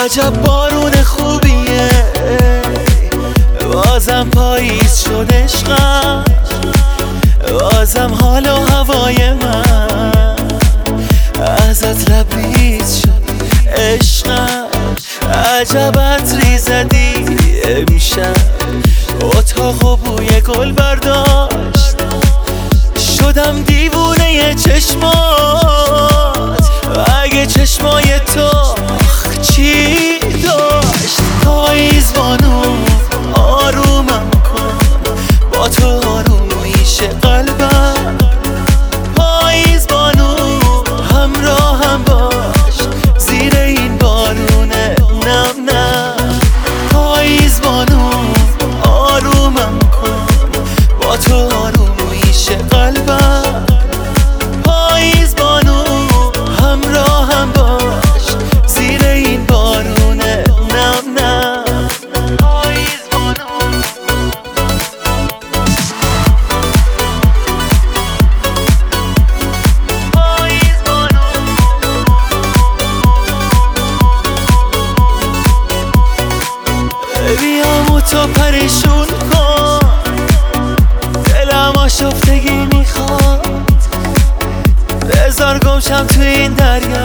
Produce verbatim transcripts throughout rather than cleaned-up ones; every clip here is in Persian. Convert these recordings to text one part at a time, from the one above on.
عجب بارون خوبیه، بازم پاییز شد عشقم، بازم حال و هوای من ازت لبریز شد عشقم. عجب عطری زدی امشب، اتاقو بوی گل برداشت، شدم دیوونه چشمات. اگه چشمای تو چی داشت؟ پاییز بانو آرومم کن، با تو آروم میشه قلبم. پاییز بانو همراهم باش، زیر این بارونه نم نم. پاییز بانو آرومم کن، با تو آروم میشه قلبم. پاییز بانو همراهم باش، زیر این بارونه نم نم. پاییز بانو پاییز بانو بیام تو پریشون کن، دلم آشفتگی میخواد. بذار گمشم تو این دریا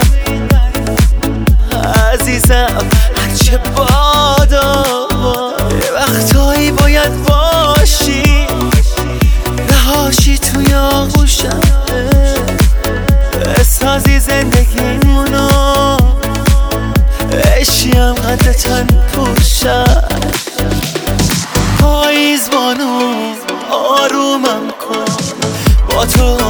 عزیزم، هرچه بادا. یه وقتایی باید باشی، رهاشی توی آغوشم، بسازی زندگیمونو، اشیم قد تن پوشم. پاییز بانو آرومم کن، با تو